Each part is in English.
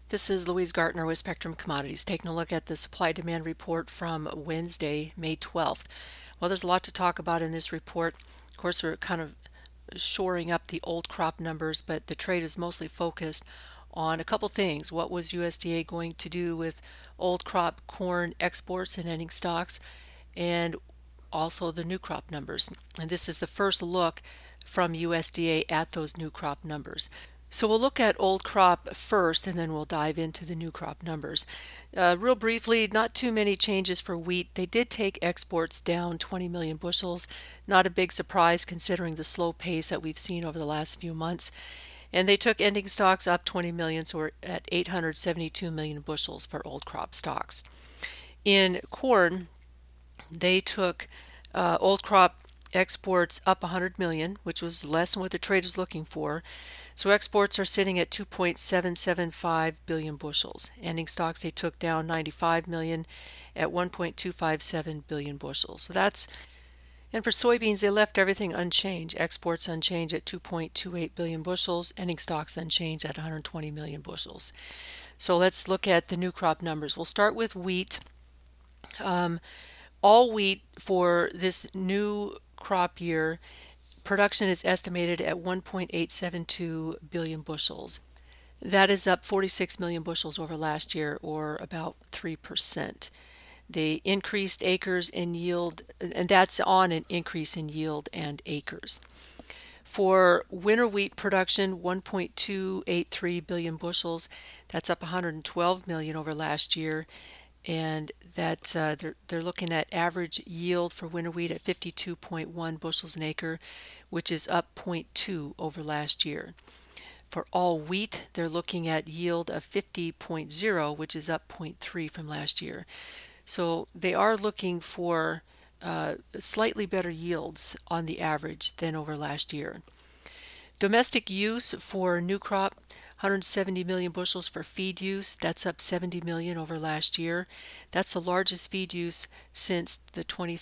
This is Louise Gartner with Spectrum Commodities, taking a look at the supply-demand report from Wednesday, May 12th. Well, there's a lot to talk about in this report. Of course, we're kind of shoring up the old crop numbers, but the trade is mostly focused on a couple things. What was USDA going to do with old crop corn exports and ending stocks, and also the new crop numbers. And this is the first look from USDA at those new crop numbers. So we'll look at old crop first, and then we'll dive into the new crop numbers. Real briefly, not too many changes for wheat. They did take exports down 20 million bushels. Not a big surprise considering the slow pace that we've seen over the last few months. And they took ending stocks up 20 million, so we're at 872 million bushels for old crop stocks. In corn, they took old crop exports up 100 million, which was less than what the trade was looking for. So exports are sitting at 2.775 billion bushels. Ending stocks they took down 95 million at 1.257 billion bushels. And for soybeans they left everything unchanged. Exports unchanged at 2.28 billion bushels, ending stocks unchanged at 120 million bushels. So let's look at the new crop numbers. We'll start with wheat. All wheat for this new crop year, production is estimated at 1.872 billion bushels. That is up 46 million bushels over last year, or about 3%. They increased acres and yield, and that's on an increase in yield and acres. For winter wheat production, 1.283 billion bushels, that's up 112 million over last year, and that's they're looking at average yield for winter wheat at 52.1 bushels an acre, which is up zero point 0.2 over last year. For all wheat, they're looking at yield of 50.0, which is up zero point 0.3 from last year. So they are looking for slightly better yields on the average than over last year. Domestic use for new crop, 170 million bushels for feed use. That's up 70 million over last year. That's the largest feed use since the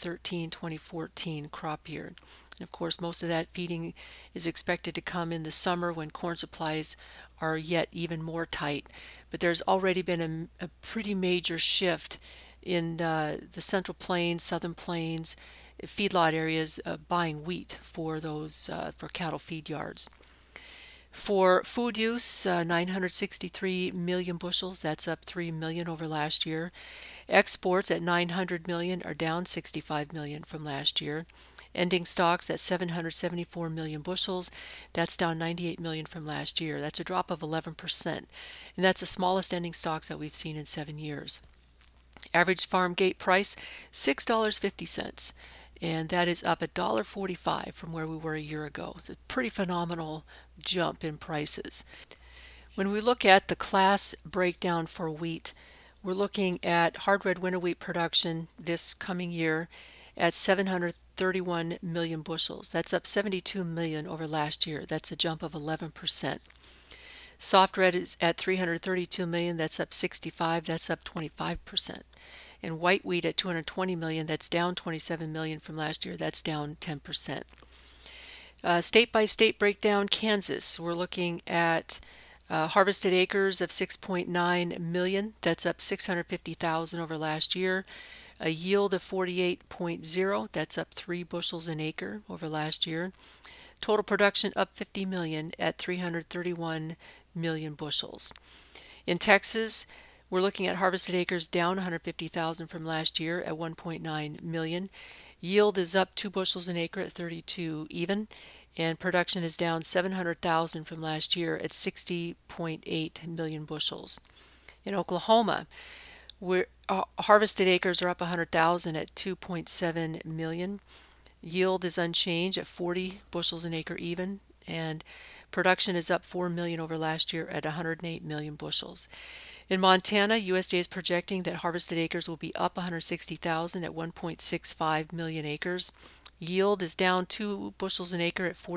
2013-2014 crop year. And of course, most of that feeding is expected to come in the summer when corn supplies are yet even more tight. But there's already been a pretty major shift in the Central Plains, Southern Plains, feedlot areas buying wheat for those for cattle feed yards. For food use, 963 million bushels, that's up 3 million over last year. Exports at 900 million are down 65 million from last year. Ending stocks at 774 million bushels, that's down 98 million from last year. That's a drop of 11%, and that's the smallest ending stocks that we've seen in 7 years. Average farm gate price, $6.50, and that is up $1.45 from where we were a year ago. It's a pretty phenomenal jump in prices. When we look at the class breakdown for wheat, we're looking at hard red winter wheat production this coming year at 731 million bushels. That's up 72 million over last year. That's a jump of 11%. Soft red is at 332 million, that's up 65, that's up 25%. And white wheat at 220 million, that's down 27 million from last year, that's down 10%. State by state breakdown, Kansas, we're looking at harvested acres of 6.9 million, that's up 650,000 over last year. A yield of 48.0, that's up 3 bushels an acre over last year. Total production up 50 million at 331 million bushels. In Texas, we're looking at harvested acres down 150,000 from last year at 1.9 million. Yield is up 2 bushels an acre at 32 even, and production is down 700,000 from last year at 60.8 million bushels. In Oklahoma, harvested acres are up 100,000 at 2.7 million. Yield is unchanged at 40 bushels an acre even, and production is up 4 million over last year at 108 million bushels. In Montana, USDA is projecting that harvested acres will be up 160,000 at 1.65 million acres. Yield is down 2 bushels an acre at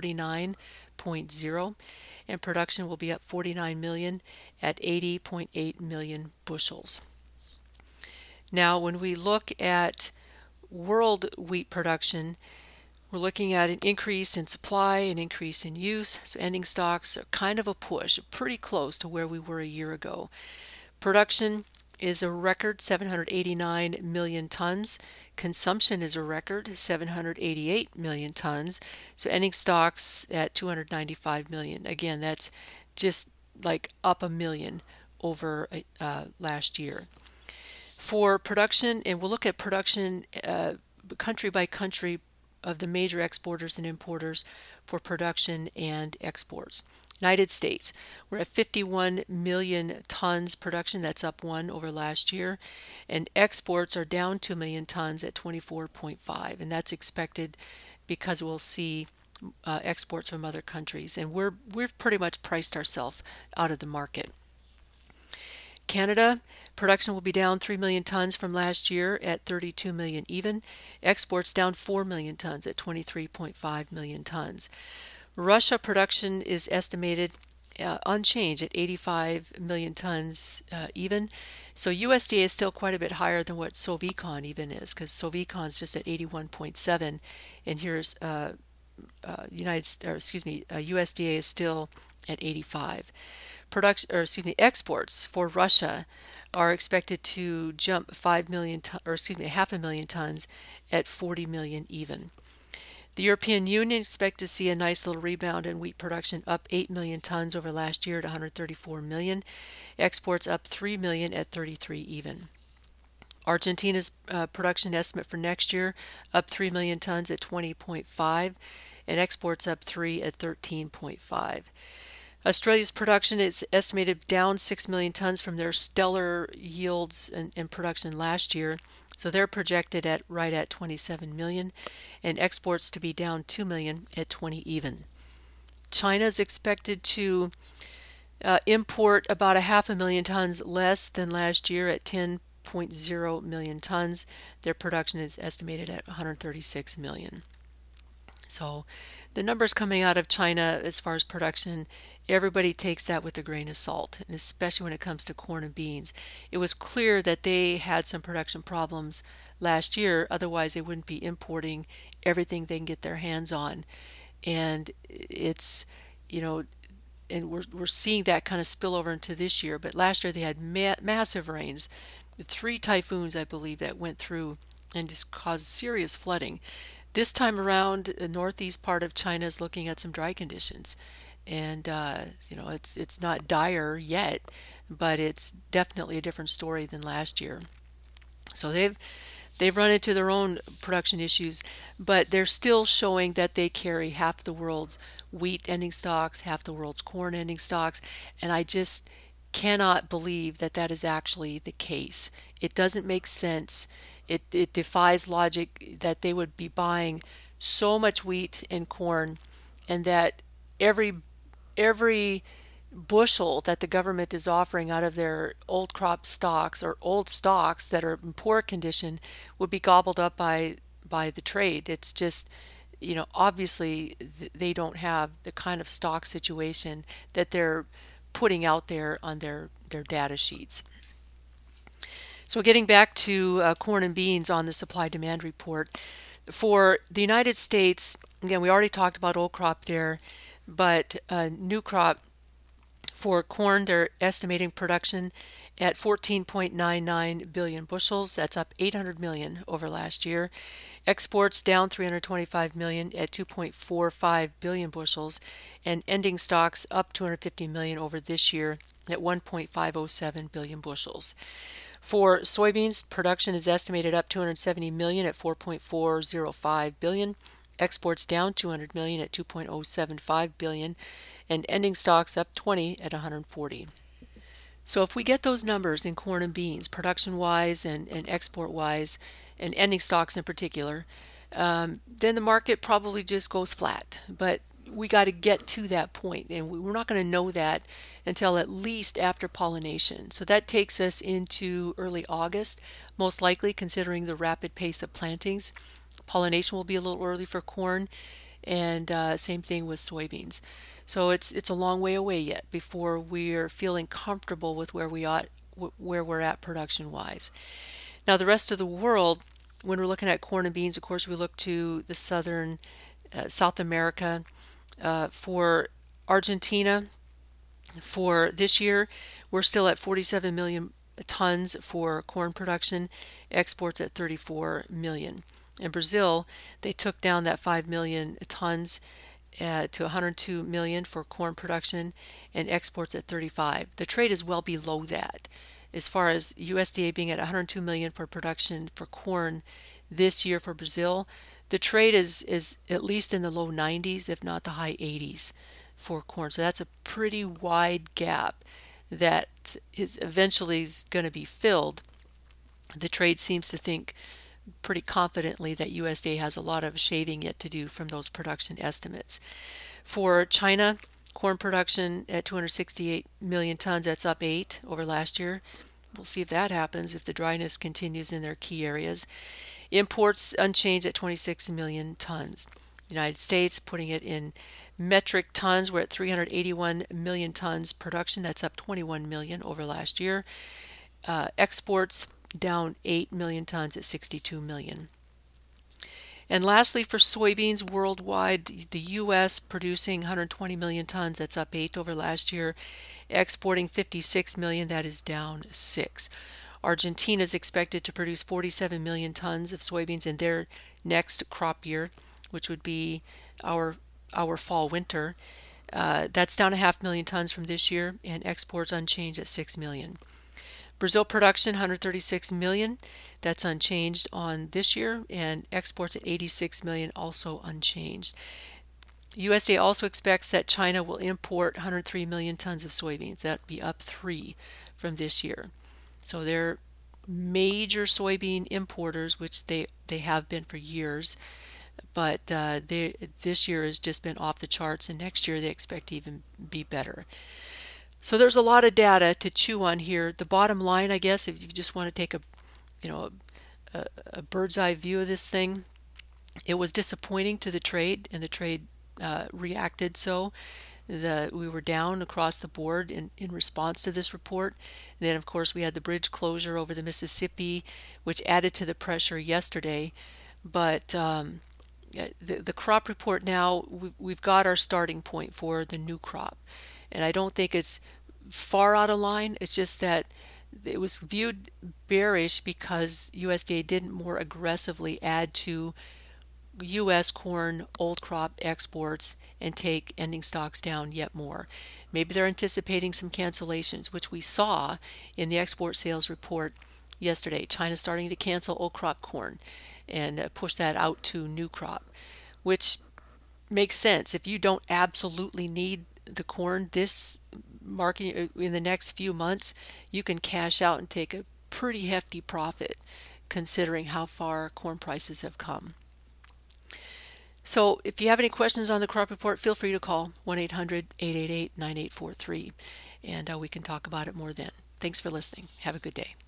49.0, and production will be up 49 million at 80.8 million bushels. Now, when we look at world wheat production, We're looking at an increase in supply, an increase in use. So ending stocks are kind of a push, pretty close to where we were a year ago. Production is a record 789 million tons. Consumption is a record 788 million tons. So ending stocks at 295 million. Again, that's just like up a million over last year. For production, and we'll look at production country by country of the major exporters and importers for production and exports. United States, we're at 51 million tons production. That's up one over last year. And exports are down 2 million tons at 24.5. And that's expected because we'll see exports from other countries. And we've pretty much priced ourselves out of the market. Canada, production will be down 3 million tons from last year at 32 million even. Exports down 4 million tons at 23.5 million tons. Russia production is estimated unchanged at 85 million tons even. So USDA is still quite a bit higher than what Sovcon even is, because Sovcon is just at 81.7, and here's USDA is still at 85. Exports for Russia are expected to jump 5 million, half a million tons at 40 million even. The European Union expects to see a nice little rebound in wheat production, up 8 million tons over last year at 134 million. Exports up 3 million at 33 even. Argentina's production estimate for next year up 3 million tons at 20.5, and exports up 3 at 13.5. Australia's production is estimated down 6 million tons from their stellar yields and production last year. So they're projected at right at 27 million, and exports to be down 2 million at 20 even. China is expected to import about a half a million tons less than last year at 10.0 million tons. Their production is estimated at 136 million. So the numbers coming out of China as far as production, everybody takes that with a grain of salt, and especially when it comes to corn and beans. It was clear that they had some production problems last year, otherwise they wouldn't be importing everything they can get their hands on. And it's, and we're seeing that kind of spill over into this year. But last year they had massive rains, 3 typhoons, I believe, that went through and just caused serious flooding. This time around, the northeast part of China is looking at some dry conditions, and it's not dire yet, but it's definitely a different story than last year. So they've run into their own production issues, but they're still showing that they carry half the world's wheat ending stocks, half the world's corn ending stocks, and I just cannot believe that that is actually the case. It doesn't make sense. It defies logic that they would be buying so much wheat and corn, and that every bushel that the government is offering out of their old crop stocks or old stocks that are in poor condition would be gobbled up by the trade. It's just, obviously they don't have the kind of stock situation that they're putting out there on their data sheets. So getting back to corn and beans on the supply-demand report. For the United States, again, we already talked about old crop there, but new crop for corn, they're estimating production at 14.99 billion bushels. That's up 800 million over last year. Exports down 325 million at 2.45 billion bushels, and ending stocks up 250 million over this year at 1.507 billion bushels. For soybeans, production is estimated up 270 million at 4.405 billion. Exports down 200 million at 2.075 billion, and ending stocks up 20 at 140. So if we get those numbers in corn and beans, production-wise and export-wise, and ending stocks in particular, then the market probably just goes flat. But we got to get to that point, and we're not going to know that until at least after pollination. So that takes us into early August, most likely, considering the rapid pace of plantings. Pollination will be a little early for corn, and same thing with soybeans. So it's a long way away yet before we're feeling comfortable with where we're at production-wise. Now the rest of the world, when we're looking at corn and beans, of course, we look to the southern South America. For Argentina, for this year, we're still at 47 million tons for corn production, exports at 34 million. In Brazil, they took down that 5 million tons to 102 million for corn production and exports at 35. The trade is well below that. As far as USDA being at 102 million for production for corn this year for Brazil, the trade is at least in the low 90s, if not the high 80s for corn. So that's a pretty wide gap that is eventually going to be filled. The trade seems to think pretty confidently that USDA has a lot of shaving yet to do from those production estimates. For China, corn production at 268 million tons, that's up 8 over last year. We'll see if that happens if the dryness continues in their key areas. Imports unchanged at 26 million tons. United States, putting it in metric tons, we're at 381 million tons production. That's up 21 million over last year. Exports down 8 million tons at 62 million. And lastly, for soybeans worldwide, the U.S. producing 120 million tons, that's up 8 over last year. Exporting 56 million, that is down 6. Argentina is expected to produce 47 million tons of soybeans in their next crop year, which would be our fall winter. That's down 500,000 tons from this year, and exports unchanged at 6 million. Brazil production 136 million, that's unchanged on this year, and exports at 86 million, also unchanged. USDA also expects that China will import 103 million tons of soybeans. That'd be up 3 from this year. So they're major soybean importers, which they have been for years, but this year has just been off the charts, and next year they expect to even be better. So there's a lot of data to chew on here. The bottom line, I guess, if you just want to take a bird's eye view of this thing, it was disappointing to the trade, and the trade reacted so. We were down across the board in response to this report. And then, of course, we had the bridge closure over the Mississippi, which added to the pressure yesterday. But the crop report now, we've got our starting point for the new crop. And I don't think it's far out of line. It's just that it was viewed bearish because USDA didn't more aggressively add to U.S. corn old crop exports and take ending stocks down yet more. Maybe they're anticipating some cancellations, which we saw in the export sales report yesterday. China starting to cancel old crop corn and push that out to new crop, which makes sense. If you don't absolutely need the corn this market in the next few months, you can cash out and take a pretty hefty profit considering how far corn prices have come. So if you have any questions on the crop report, feel free to call 1-800-888-9843, and we can talk about it more then. Thanks for listening. Have a good day.